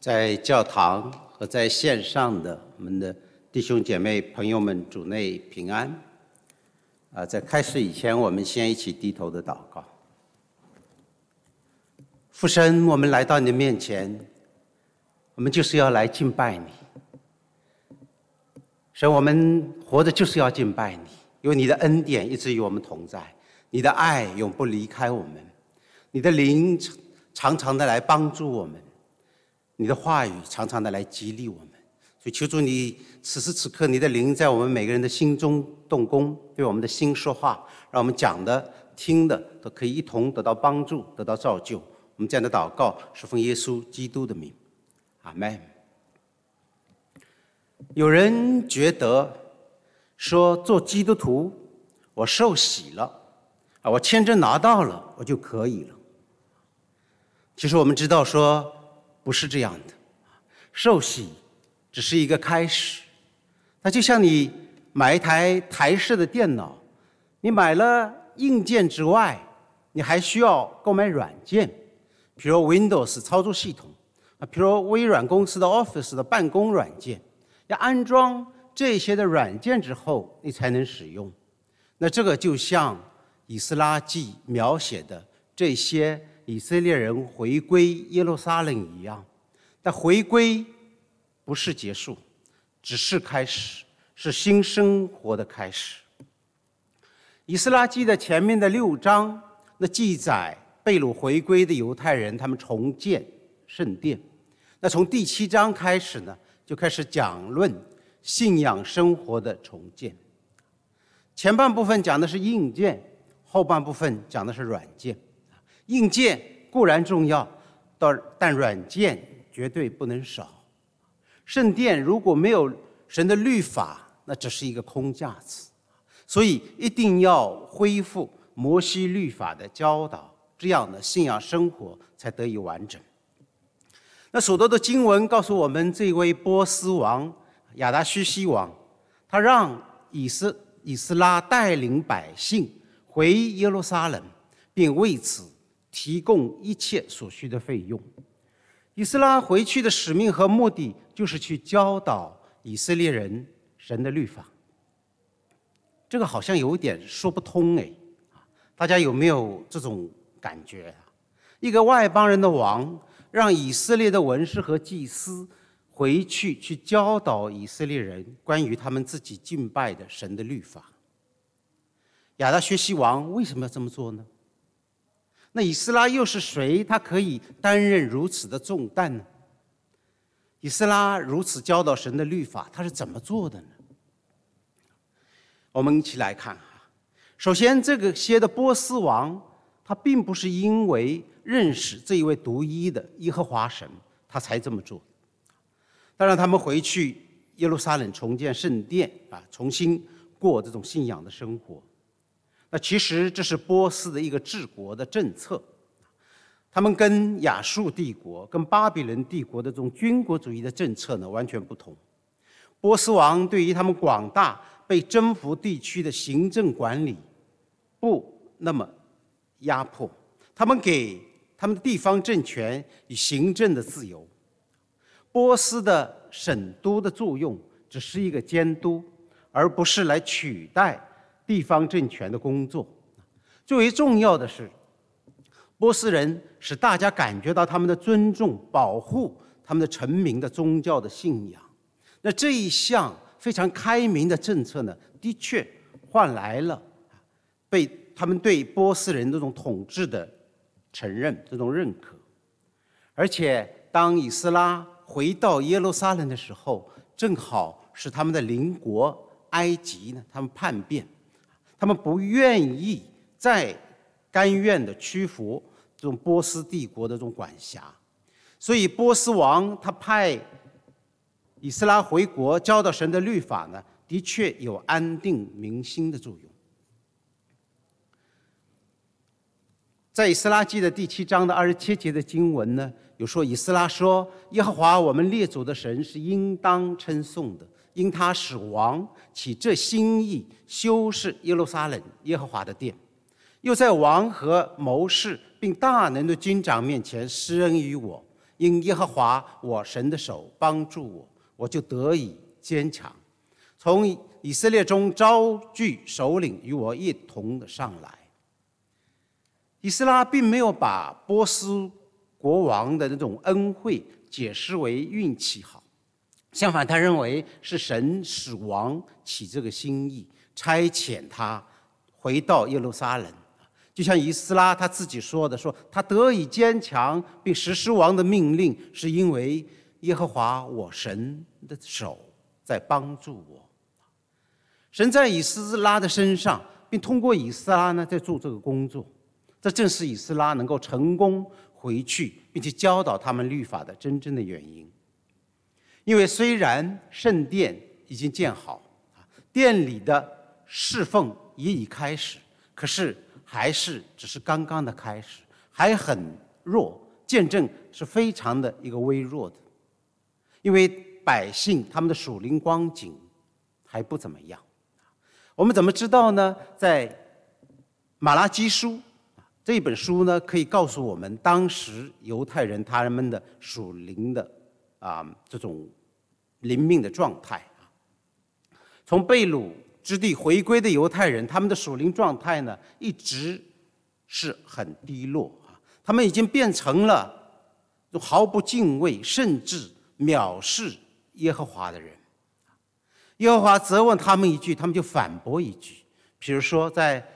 在教堂和在线上的我们的弟兄姐妹朋友们，主内平安。在开始以前，我们先一起低头的祷告。父神，我们来到你的面前，我们就是要来敬拜你。神，我们活着就是要敬拜你，因为你的恩典一直与我们同在，你的爱永不离开我们，你的灵常常的来帮助我们，你的话语常常的来激励我们。所以求主你此时此刻你的灵在我们每个人的心中动工，对我们的心说话，让我们讲的听的都可以一同得到帮助，得到造就。我们这样的祷告是奉耶稣基督的名，阿们。有人觉得说做基督徒我受洗了我签证拿到了我就可以了。其实我们知道说不是这样的，受洗只是一个开始。它就像你买一台台式的电脑，你买了硬件之外，你还需要购买软件，比如 Windows 操作系统，比如微软公司的 Office 的办公软件，要安装这些的软件之后你才能使用。那这个就像以斯拉记描写的这些以色列人回归耶路撒冷一样。但回归不是结束，只是开始，是新生活的开始。以斯拉记的前面的6章，那记载被掳回归的犹太人他们重建圣殿。那从第7章开始呢，就开始讲论信仰生活的重建。前半部分讲的是硬件，后半部分讲的是软件。硬件固然重要，但软件绝对不能少。圣殿如果没有神的律法，那只是一个空架子。所以一定要恢复摩西律法的教导，这样的信仰生活才得以完整。那所多的经文告诉我们，这位波斯王亚达薛西王，他让以斯拉带领百姓回耶路撒冷，并为此提供一切所需的费用。以斯拉回去的使命和目的就是去教导以色列人神的律法。这个好像有点说不通大家有没有这种感觉一个外邦人的王让以色列的文士和祭司回去教导以色列人关于他们自己敬拜的神的律法。亚达薛西王为什么要这么做呢？那以斯拉又是谁？他可以担任如此的重担呢？以斯拉如此教导神的律法，他是怎么做的呢？我们一起来看首先这些的波斯王，他并不是因为认识这一位独一的耶和华神，他才这么做。当然他们回去耶路撒冷重建圣殿重新过这种信仰的生活。那其实这是波斯的一个治国的政策，他们跟亚述帝国跟巴比伦帝国的这种军国主义的政策呢完全不同。波斯王对于他们广大被征服地区的行政管理不那么压迫，他们给他们的地方政权以行政的自由。波斯的省督的作用只是一个监督，而不是来取代地方政权的工作。最为重要的是，波斯人使大家感觉到他们的尊重，保护他们的臣民的宗教的信仰。那这一项非常开明的政策呢，的确换来了被他们对波斯人这种统治的承认，这种认可。而且当以斯拉回到耶路撒冷的时候，正好是他们的邻国埃及呢，他们叛变，他们不愿意再甘愿的屈服这种波斯帝国的这种管辖。所以波斯王他派以斯拉回国教导神的律法呢，的确有安定民心的作用。在以斯拉记的第7章的27节的经文呢，有说以斯拉说，耶和华我们列祖的神是应当称颂的，因他使王起这心意修饰耶路撒冷耶和华的殿，又在王和谋士并大能的军长面前施恩于我， 因耶和华我神的手帮助我，我就得以坚强。从以色列中招聚首领与我一同的上来。以斯拉并没有把波斯国王的那种恩惠解释为运气好，相反，他认为是神使王起这个心意，差遣他回到耶路撒冷。就像以斯拉他自己说的，说他得以坚强并实施王的命令，是因为耶和华我神的手在帮助我。神在以斯拉的身上，并通过以斯拉呢在做这个工作，这正是以斯拉能够成功回去并且教导他们律法的真正的原因。因为虽然圣殿已经建好，殿里的侍奉也已开始，可是还是只是刚刚的开始，还很弱，见证是非常的一个微弱的。因为百姓他们的属灵光景还不怎么样。我们怎么知道呢？在马拉基书这一本书呢，可以告诉我们当时犹太人他们的属灵的这种灵命的状态。从被掳之地回归的犹太人，他们的属灵状态呢，一直是很低落他们已经变成了毫不敬畏，甚至藐视耶和华的人。耶和华责问他们一句，他们就反驳一句。比如说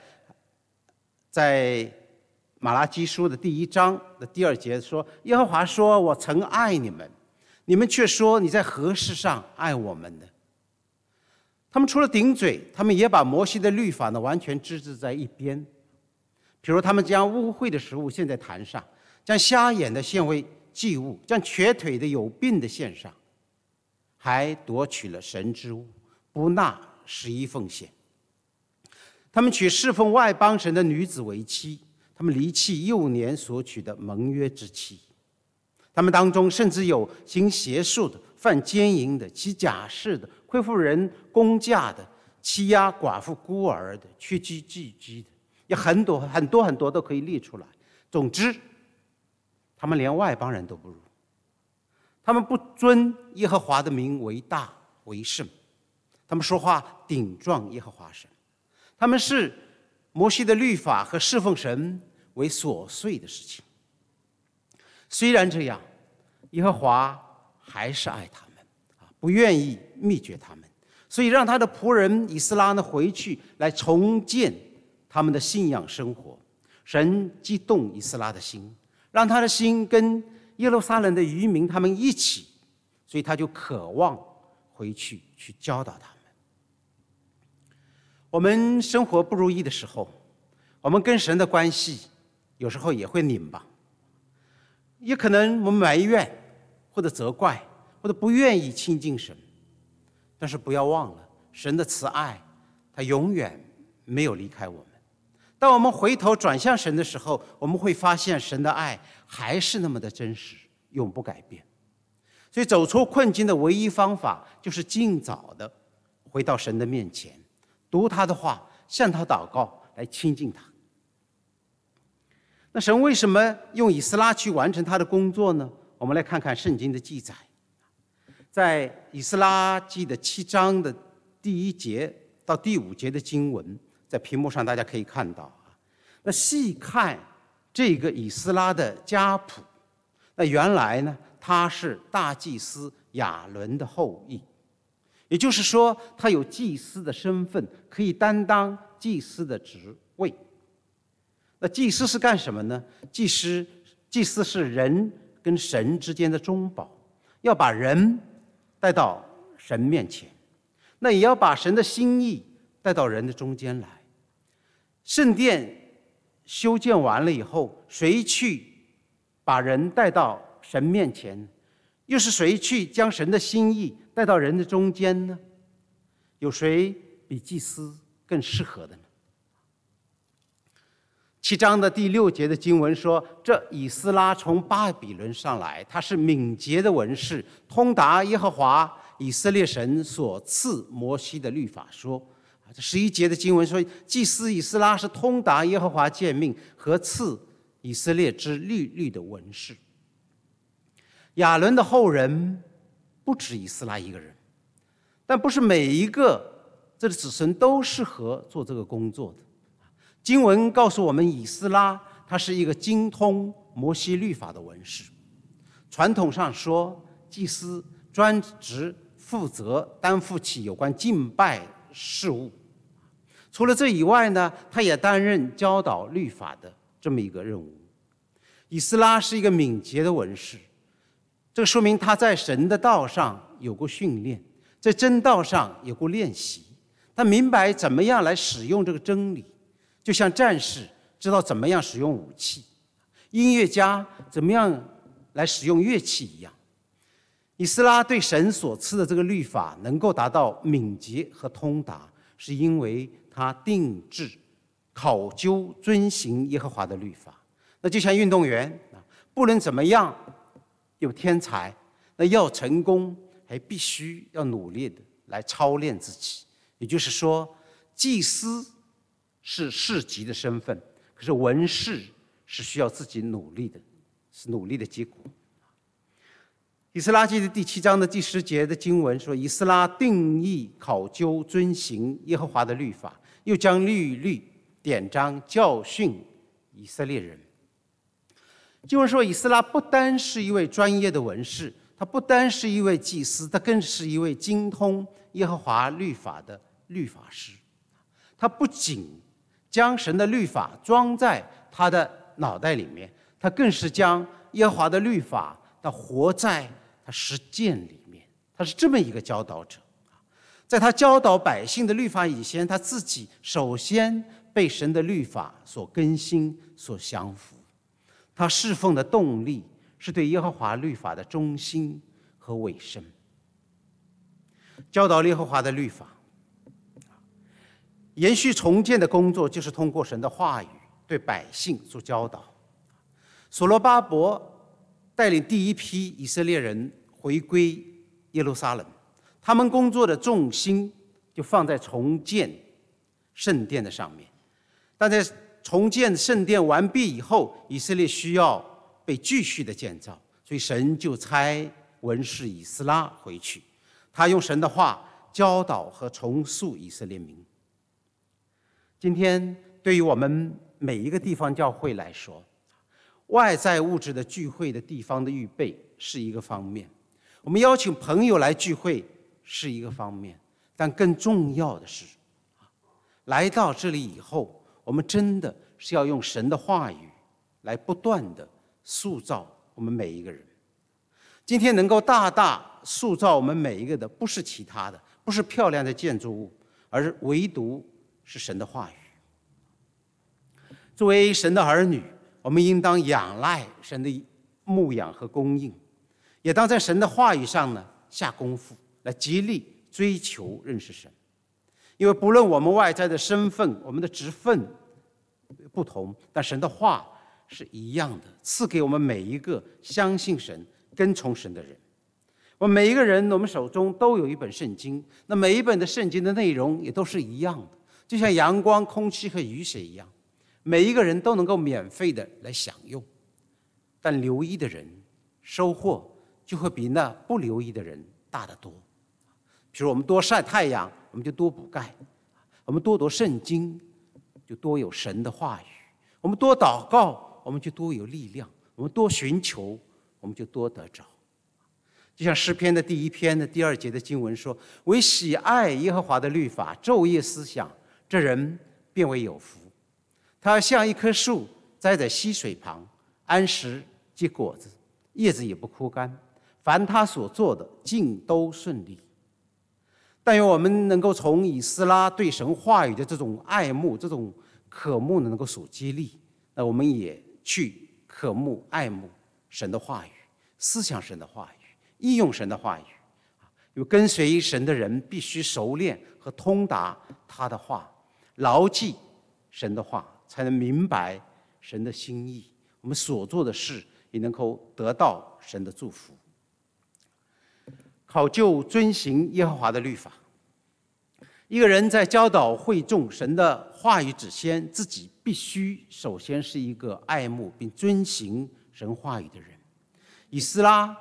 在马拉基书的第1章的第2节说，耶和华说，我曾爱你们，你们却说你在何事上爱我们呢？他们除了顶嘴，他们也把摩西的律法呢完全置在一边。比如他们将污秽的食物献在坛上，将瞎眼的献为祭物，将瘸腿的有病的献上，还夺取了神之物，不纳11奉献。他们娶侍奉外邦神的女子为妻，他们离弃幼年所娶的盟约之妻。他们当中甚至有行邪术的、犯奸淫的、起假誓的、亏负人工价的、欺压寡妇孤儿的、屈居寄居的，有很多很多很多都可以列出来。总之，他们连外邦人都不如。他们不尊耶和华的名为大为圣，他们说话顶撞耶和华神，他们视摩西的律法和侍奉神为琐碎的事情。虽然这样，耶和华还是爱他们，不愿意灭绝他们，所以让他的仆人以斯拉呢回去来重建他们的信仰生活。神激动以斯拉的心，让他的心跟耶路撒冷的渔民他们一起，所以他就渴望回去教导他们。我们生活不如意的时候，我们跟神的关系有时候也会拧巴，也可能我们埋怨或者责怪或者不愿意亲近神。但是不要忘了，神的慈爱他永远没有离开我们。当我们回头转向神的时候，我们会发现神的爱还是那么的真实，永不改变。所以走出困境的唯一方法，就是尽早的回到神的面前，读他的话，向他祷告，来亲近他。那神为什么用以斯拉去完成他的工作呢？我们来看看圣经的记载。在以斯拉记的7章的第1节到第5节的经文，在屏幕上大家可以看到。那细看这个以斯拉的家谱，那原来呢，他是大祭司亚伦的后裔，也就是说，他有祭司的身份，可以担当祭司的职位。那祭司是干什么呢？祭司是人跟神之间的中保，要把人带到神面前，那也要把神的心意带到人的中间来。圣殿修建完了以后，谁去把人带到神面前？又是谁去将神的心意带到人的中间呢？有谁比祭司更适合的呢？7章的第6节的经文说，这以斯拉从巴比伦上来，他是敏捷的文士，通达耶和华以色列神所赐摩西的律法说。这11节的经文说，祭司以斯拉是通达耶和华诫命和赐以色列之律的文士。 亚伦的后人不止以斯拉一个人，但不是每一个这个子孙都适合做这个工作的。经文告诉我们，以斯拉他是一个精通摩西律法的文士。传统上说，祭司专职负责担负起有关敬拜事务。除了这以外呢，他也担任教导律法的这么一个任务。以斯拉是一个敏捷的文士，这说明他在神的道上有过训练，在真道上有过练习。他明白怎么样来使用这个真理，就像战士知道怎么样使用武器，音乐家怎么样来使用乐器一样。以斯拉对神所赐的这个律法能够达到敏捷和通达，是因为他定制、考究、遵行耶和华的律法。那就像运动员，不论怎么样有天才，那要成功还必须要努力的来操练自己。也就是说，祭司是士级的身份，可是文士是需要自己努力的，是努力的结果。以斯拉记的第7章的第10节的经文说，以斯拉定义、考究、遵行耶和华的律法，又将律典章教训以色列人。经文说，以斯拉不单是一位专业的文士，他不单是一位祭司，他更是一位精通耶和华律法的律法师。他不仅将神的律法装在他的脑袋里面，他更是将耶和华的律法他活在他实践里面。他是这么一个教导者。在他教导百姓的律法以前，他自己首先被神的律法所更新、所降服。他侍奉的动力是对耶和华律法的忠心和委身。教导耶和华的律法，延续重建的工作就是通过神的话语对百姓做教导。所罗巴伯带领第一批以色列人回归耶路撒冷，他们工作的重心就放在重建圣殿的上面。但在重建圣殿完毕以后，以色列需要被继续的建造，所以神就差文士以斯拉回去，他用神的话教导和重塑以色列民。今天对于我们每一个地方教会来说，外在物质的聚会的地方的预备是一个方面，我们邀请朋友来聚会是一个方面，但更重要的是，来到这里以后，我们真的是要用神的话语来不断的塑造我们每一个人。今天能够大大塑造我们每一个的，不是其他的，不是漂亮的建筑物，而唯独是神的话语。作为神的儿女，我们应当仰赖神的牧养和供应，也当在神的话语上呢下功夫，来极力追求认识神。因为不论我们外在的身份、我们的职分不同，但神的话是一样的，赐给我们每一个相信神、跟从神的人。我们每一个人，我们手中都有一本圣经，那每一本的圣经的内容也都是一样的，就像阳光、空气和雨水一样，每一个人都能够免费的来享用。但留意的人收获就会比那不留意的人大得多。比如我们多晒太阳，我们就多补钙；我们多读圣经，就多有神的话语；我们多祷告，我们就多有力量；我们多寻求，我们就多得着。就像诗篇的第1篇的第2节的经文说：“唯喜爱耶和华的律法，昼夜思想，这人便为有福。他像一棵树栽在溪水旁，安时结果子，叶子也不枯干，凡他所做的尽都顺利。”但愿我们能够从以斯拉对神话语的这种爱慕、这种渴慕能够所激励，那我们也去渴慕、爱慕神的话语，思想神的话语，应用神的话语。因为跟随神的人必须熟练和通达他的话，牢记神的话，才能明白神的心意。我们所做的事也能够得到神的祝福。考究遵行耶和华的律法。一个人在教导会众神的话语之前，自己必须首先是一个爱慕并遵行神话语的人。以斯拉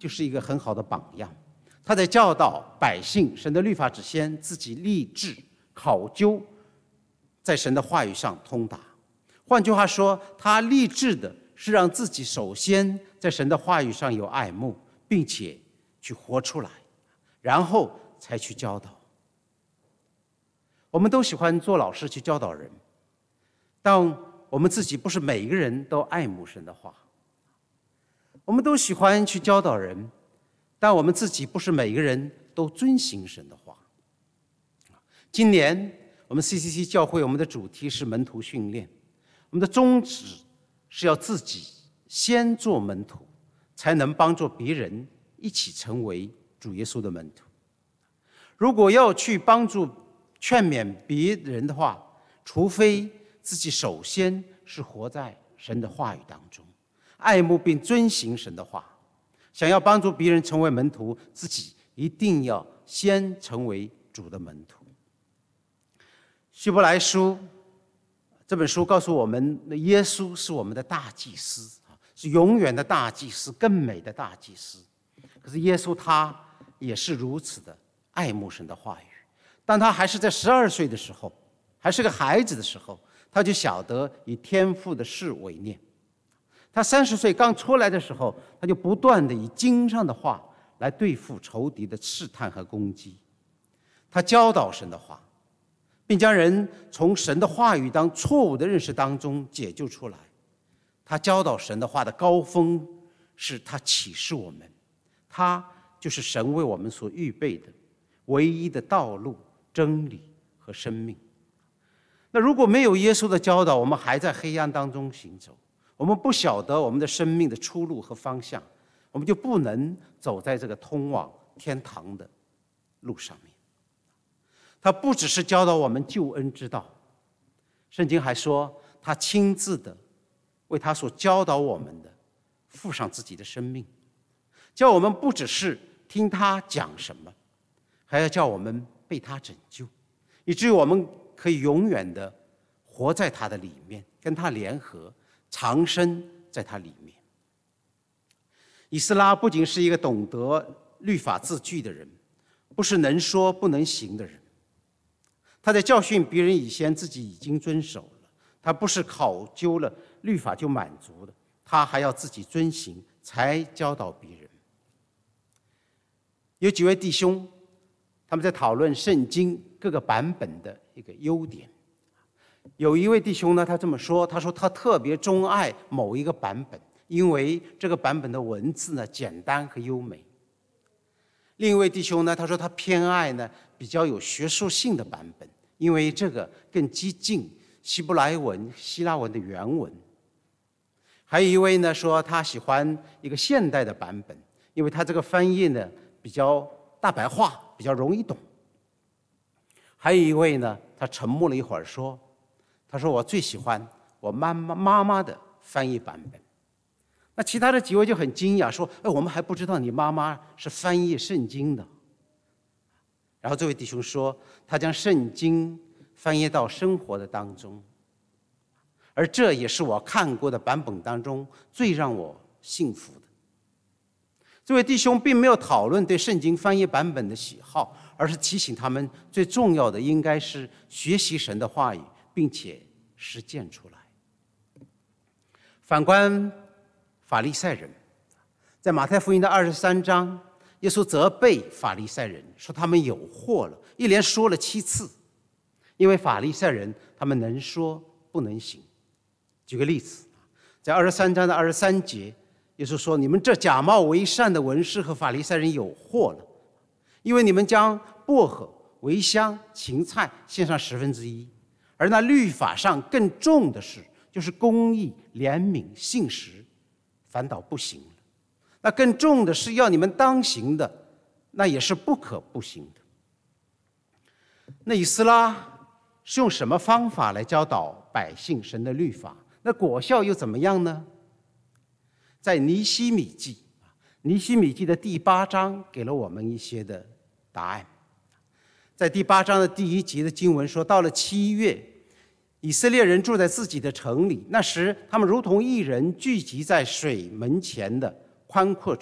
就是一个很好的榜样。他在教导百姓，神的律法只先自己立志考究，在神的话语上通达。换句话说，他立志的是让自己首先在神的话语上有爱慕，并且去活出来，然后才去教导。我们都喜欢做老师去教导人，但我们自己不是每一个人都爱慕神的话。我们都喜欢去教导人，但我们自己不是每一个人都遵行神的话。今年我们 CCC 教会，我们的主题是门徒训练，我们的宗旨是要自己先做门徒，才能帮助别人一起成为主耶稣的门徒。如果要去帮助劝勉别人的话，除非自己首先是活在神的话语当中，爱慕并遵行神的话。想要帮助别人成为门徒，自己一定要先成为主的门徒。希伯来书这本书告诉我们，耶稣是我们的大祭司，是永远的大祭司，更美的大祭司。可是耶稣他也是如此的爱慕神的话语。当他还是在12岁的时候，还是个孩子的时候，他就晓得以天父的事为念。他30岁刚出来的时候，他就不断地以经上的话来对付仇敌的试探和攻击。他教导神的话，并将人从神的话语当错误的认识当中解救出来。他教导神的话的高峰是他启示我们，他就是神为我们所预备的唯一的道路、真理和生命。那如果没有耶稣的教导，我们还在黑暗当中行走，我们不晓得我们的生命的出路和方向，我们就不能走在这个通往天堂的路上面。他不只是教导我们救恩之道，圣经还说他亲自的为他所教导我们的付上自己的生命，叫我们不只是听他讲什么，还要叫我们被他拯救，以至于我们可以永远的活在他的里面，跟他联合，长生在他里面。以斯拉不仅是一个懂得律法字句的人，不是能说不能行的人。他在教训别人以前自己已经遵守了，他不是考究了律法就满足的，他还要自己遵行才教导别人。有几位弟兄，他们在讨论圣经各个版本的一个优点。有一位弟兄呢，他这么说，他说他特别钟爱某一个版本，因为这个版本的文字呢简单和优美。另一位弟兄呢，他说他偏爱呢比较有学术性的版本，因为这个更接近希伯来文、希腊文的原文。还有一位呢说他喜欢一个现代的版本，因为他这个翻译呢比较大白话，比较容易懂。还有一位呢，他沉默了一会儿说，他说我最喜欢我妈妈的翻译版本。那其他的几位就很惊讶说，我们还不知道你妈妈是翻译圣经的。然后这位弟兄说，他将圣经翻译到生活的当中，而这也是我看过的版本当中最让我幸福的。这位弟兄并没有讨论对圣经翻译版本的喜好，而是提醒他们最重要的应该是学习神的话语，并且实践出来。反观法利赛人，在马太福音的23章，耶稣责备法利赛人，说他们有祸了，一连说了7次。因为法利赛人他们能说不能行。举个例子，在23章的23节，耶稣说，你们这假冒为善的文士和法利赛人有祸了，因为你们将薄荷、茴香、芹菜献上1/10，而那律法上更重的事，就是公义、怜悯、信实，反倒不行了。那更重的是要你们当行的，那也是不可不行的。那以斯拉是用什么方法来教导百姓神的律法？那果效又怎么样呢？在尼希米记的第8章给了我们一些的答案。在第8章的第1节的经文说，到了7月，以色列人住在自己的城里，那时他们如同一人聚集在水门前的宽阔处，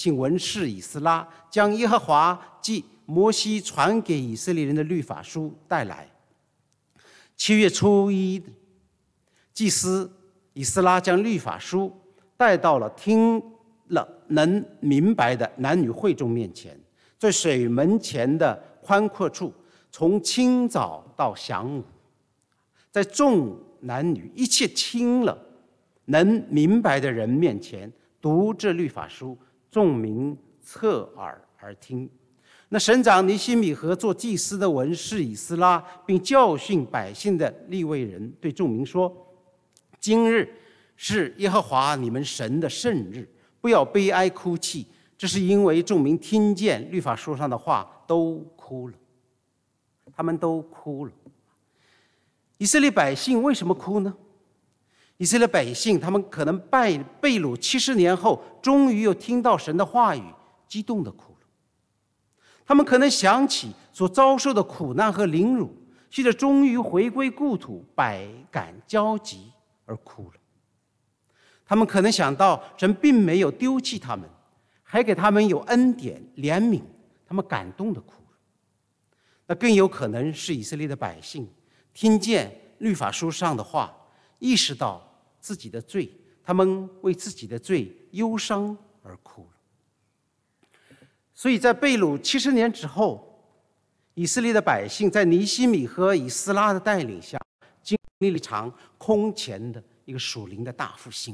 请文士以斯拉将耶和华即摩西传给以色列人的律法书带来。7月初1，祭司以斯拉将律法书带到了听了能明白的男女会众面前，在水门前的宽阔处，从清早到晌午，在众男女一切听了能明白的人面前读这律法书，众民侧耳而听。那省长尼希米和做祭司的文士以斯拉，并教训百姓的利未人，对众民说：今日是耶和华你们神的圣日，不要悲哀哭泣。这是因为众民听见律法书上的话，都哭了。他们都哭了。以色列百姓为什么哭呢？以色列百姓他们可能被掳70年后，终于又听到神的话语，激动地哭了。他们可能想起所遭受的苦难和凌辱，系着终于回归故土，百感交集而哭了。他们可能想到神并没有丢弃他们，还给他们有恩典怜悯，他们感动地哭了。那更有可能是以色列的百姓听见律法书上的话，意识到自己的罪，他们为自己的罪忧伤而哭了。所以在被掳70年之后，以色列的百姓在尼希米和以斯拉的带领下，经历了一场空前的一个属灵的大复兴。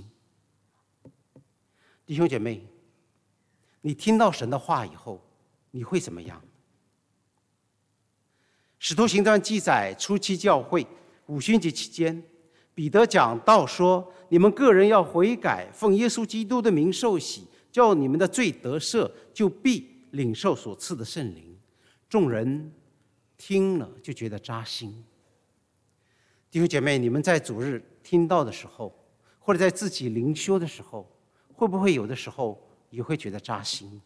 弟兄姐妹，你听到神的话以后，你会怎么样？使徒行传记载，初期教会五旬节期间，彼得讲道说：你们个人要悔改，奉耶稣基督的名受洗，叫你们的罪得赦，就必领受所赐的圣灵。众人听了就觉得扎心。弟兄姐妹，你们在主日听到的时候，或者在自己灵修的时候，会不会有的时候也会觉得扎心？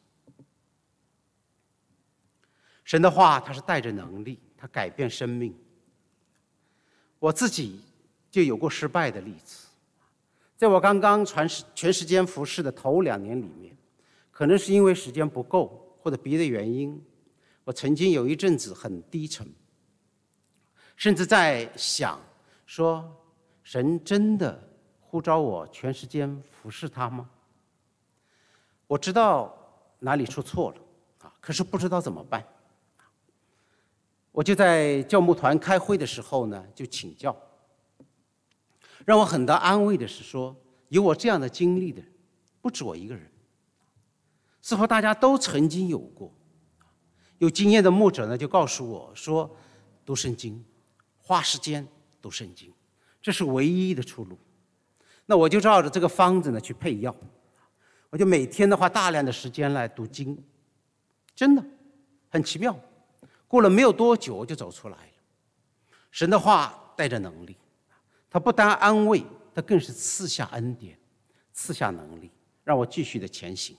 神的话它是带着能力，它改变生命。我自己就有过失败的例子。在我刚刚全时间服侍的头2年里面，可能是因为时间不够或者别的原因，我曾经有一阵子很低沉，甚至在想说，神真的呼召我全时间服侍他吗？我知道哪里出错了，可是不知道怎么办。我就在教牧团开会的时候呢，就请教。让我很大安慰的是说，有我这样的经历的不止我一个人，似乎大家都曾经有过。有经验的牧者呢，就告诉我说，读圣经，花时间读圣经，这是唯一的出路。那我就照着这个方子呢去配药，我就每天的花大量的时间来读经，真的很奇妙。过了没有多久，我就走出来了。神的话带着能力，他不单安慰，他更是赐下恩典，赐下能力，让我继续的前行。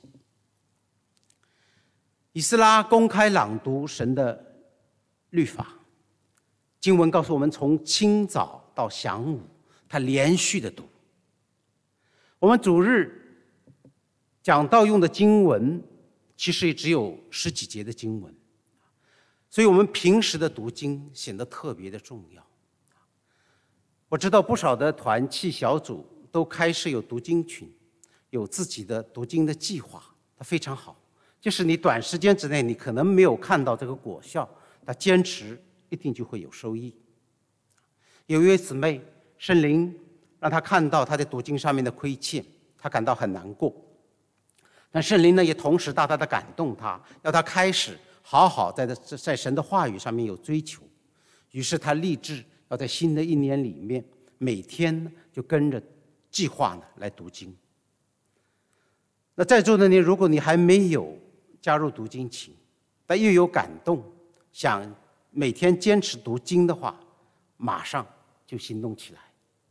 以斯拉公开朗读神的律法，经文告诉我们，从清早到晌午，他连续的读。我们主日讲道用的经文，其实也只有10几节的经文，所以我们平时的读经显得特别的重要。我知道不少的团契小组都开设有读经群，有自己的读经的计划，它非常好。就是你短时间之内你可能没有看到这个果效，但坚持一定就会有收益。有一位姊妹，圣灵让她看到她在读经上面的亏欠，她感到很难过。但圣灵呢，也同时大大的感动她，要她开始好好在神的话语上面有追求。于是她立志要在新的1年里面，每天呢就跟着计划呢来读经。那在座的你，如果你还没有加入读经群，但又有感动，想每天坚持读经的话，马上就行动起来。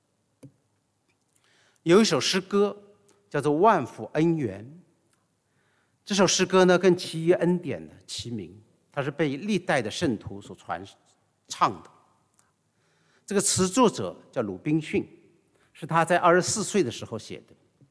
有一首诗歌叫做《万福恩源》，这首诗歌呢跟其余恩典的齐名，它是被历代的圣徒所传唱的。这个词作者叫鲁滨逊，是他在24岁的时候写的。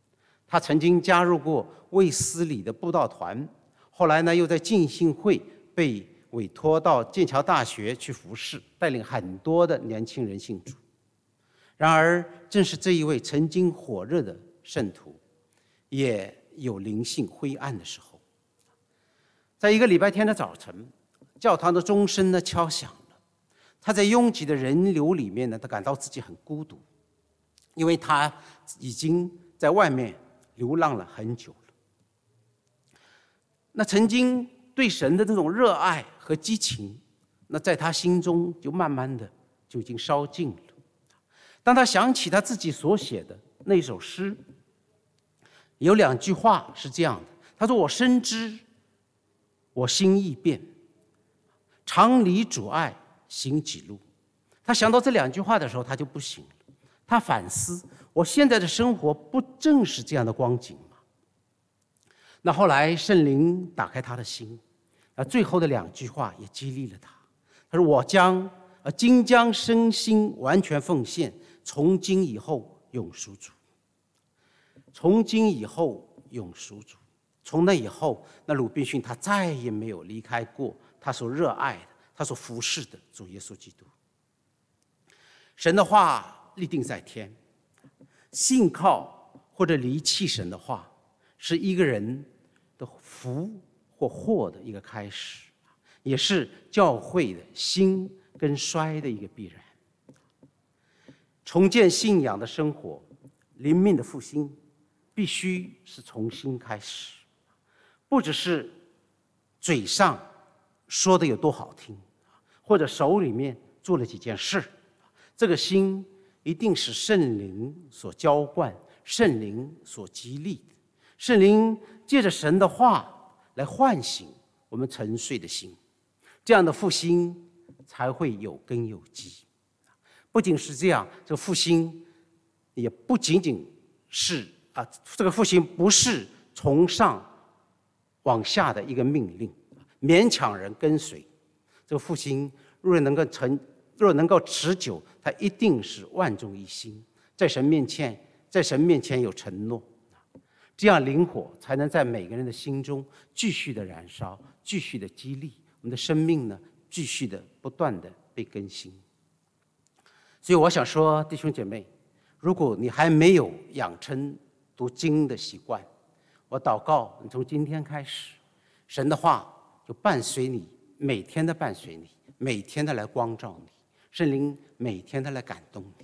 他曾经加入过卫斯理的布道团，后来呢又在浸信会被委托到剑桥大学去服侍，带领很多的年轻人信主。然而，正是这一位曾经火热的圣徒，也有灵性灰暗的时候。在一个礼拜天的早晨，教堂的钟声呢敲响了，他在拥挤的人流里面呢，他感到自己很孤独，因为他已经在外面流浪了很久了。那曾经对神的这种热爱和激情，那在他心中就慢慢的就已经烧尽了。当他想起他自己所写的那首诗，有2句话是这样的，他说：“我深知，我心易变，常离主爱行己路。”他想到这2句话的时候，他就不行了。他反思，我现在的生活不正是这样的光景吗？那后来圣灵打开他的心，最后的2句话也激励了他。他说：“我今将身心完全奉献，从今以后永属主。”从今以后永属主。从那以后，那鲁滨逊他再也没有离开过他所热爱的、他所服侍的主耶稣基督。神的话立定在天，信靠或者离弃神的话，是一个人的福或祸的一个开始，也是教会的兴跟衰的一个必然。重建信仰的生活，灵命的复兴，必须是从心开始，不只是嘴上说的有多好听，或者手里面做了几件事。这个心一定是圣灵所浇灌、圣灵所激励的。圣灵借着神的话来唤醒我们沉睡的心，这样的复兴才会有根有基。不仅是这样，这个复兴也不仅仅是这个复兴不是从上往下的一个命令，勉强人跟随。这个复兴若能够持久，它一定是万众一心，在神面前有承诺，这样灵火才能在每个人的心中继续的燃烧，继续的激励我们的生命呢，继续的不断的被更新。所以我想说，弟兄姐妹，如果你还没有养成读经的习惯，我祷告你从今天开始，神的话就伴随你，每天的伴随你，每天的来光照你，圣灵每天的来感动你。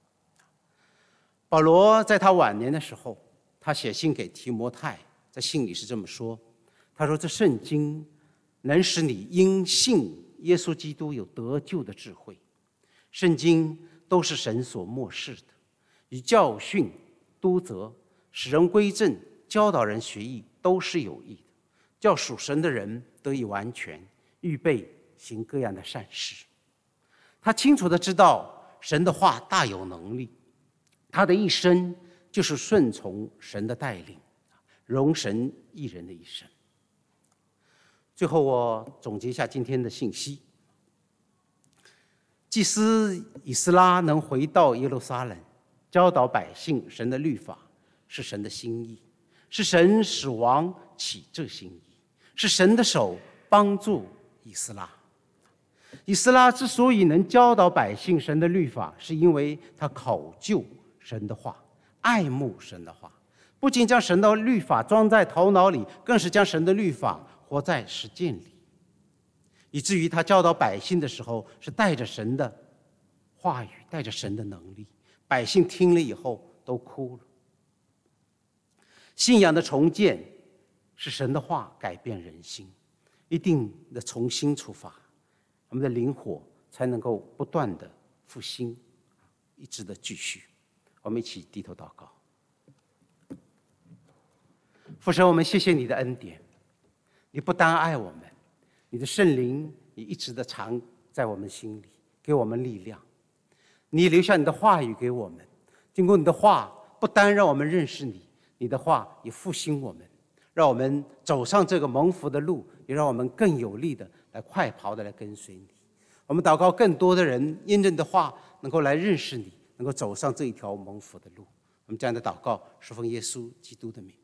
保罗在他晚年的时候，他写信给提摩太，在信里是这么说，他说：“这圣经能使你因信耶稣基督有得救的智慧。圣经都是神所默示的，以教训、督责、使人归正、教导人学义，都是有益的，叫属神的人得以完全，预备行各样的善事。”他清楚地知道神的话大有能力，他的一生就是顺从神的带领，容神益人的一生。最后我总结一下今天的信息。祭司以斯拉能回到耶路撒冷，教导百姓神的律法，是神的心意，是神使王起这心意，是神的手帮助以斯拉。以斯拉之所以能教导百姓神的律法，是因为他考究神的话，爱慕神的话，不仅将神的律法装在头脑里，更是将神的律法活在实践里，以至于他教导百姓的时候是带着神的话语，带着神的能力，百姓听了以后都哭了。信仰的重建是神的话改变人心，一定的从心出发，我们的灵火才能够不断的复兴，一直的继续。我们一起低头祷告。父神，我们谢谢你的恩典，你不单爱我们，你的圣灵也一直的藏在我们心里，给我们力量。你留下你的话语给我们，经过你的话，不单让我们认识你，你的话也复兴我们，让我们走上这个蒙福的路，也让我们更有力的来快跑的来跟随你。我们祷告更多的人因着你的话能够来认识你，能够走上这一条蒙福的路。 我们这样的祷告是奉耶稣基督的名。